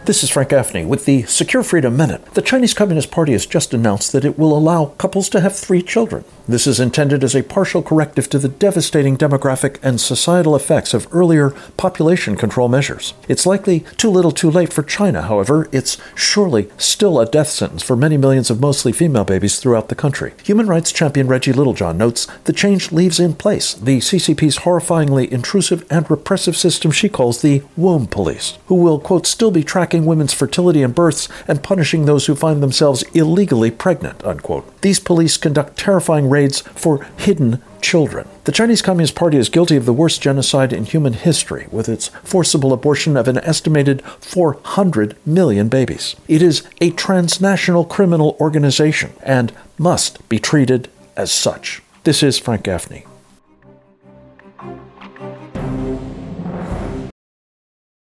This is Frank Gaffney with the Secure Freedom Minute. The Chinese Communist Party has just announced that it will allow couples to have 3 children. This is intended as a partial corrective to the devastating demographic and societal effects of earlier population control measures. It's likely too little too late for China, however. It's surely still a death sentence for many millions of mostly female babies throughout the country. Human rights champion Reggie Littlejohn notes the change leaves in place the CCP's horrifyingly intrusive and repressive system she calls the womb police, who will, quote, still be tracking women's fertility and births and punishing those who find themselves illegally pregnant, unquote. These police conduct terrifying raids for hidden children. The Chinese Communist Party is guilty of the worst genocide in human history, with its forcible abortion of an estimated 400 million babies. It is a transnational criminal organization and must be treated as such. This is Frank Gaffney.